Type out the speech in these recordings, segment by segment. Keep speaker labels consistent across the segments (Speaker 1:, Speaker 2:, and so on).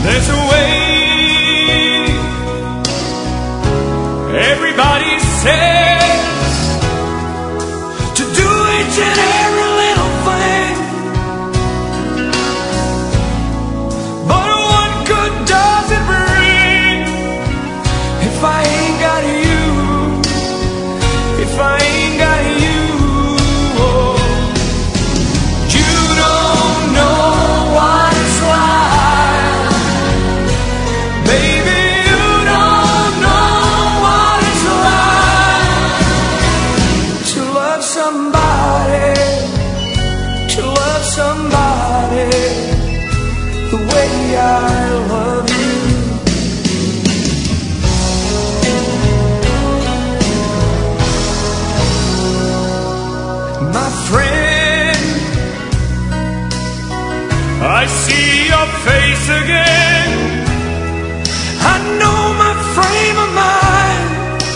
Speaker 1: There's a way. Everybody says to do each and every little thing, but what good does it bring if I ain't got you? If I ain't got you, oh. You don't know what it's like, baby. You don't know what it's like to love somebody, to love somebody the way I love you. My friend, I see your face again. I know my frame of mind.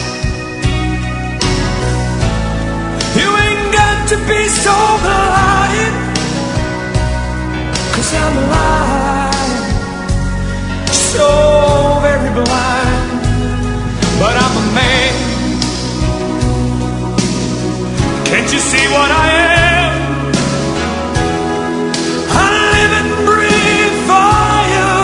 Speaker 1: You ain't got to be so blind, 'cause I'm blind, so very blind. But I'm a man. Can't you see what I am? I live and breathe for you.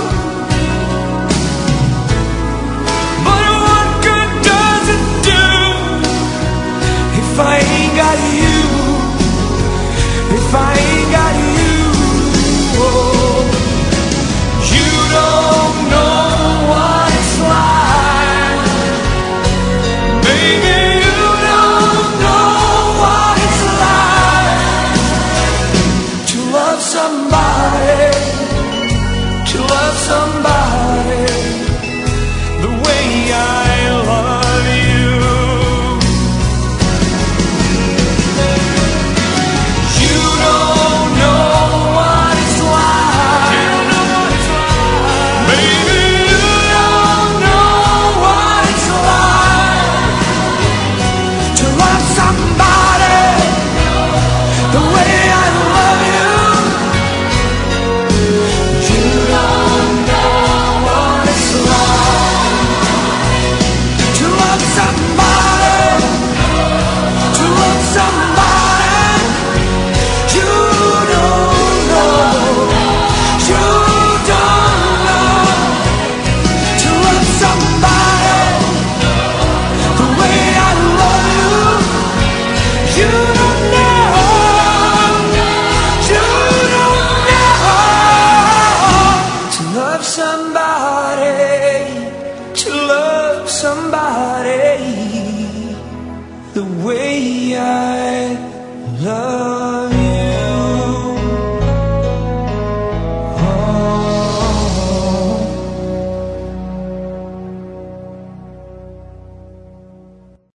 Speaker 1: But what good does it do if I ain't got you? If I ain't got you, oh. You don't know what it's like, baby. Somebody, to love somebody the way I love you. You don't know what it's like. You don't know what it's like, baby. You don't know what it's like to love somebody the way I love you. Somebody the way I love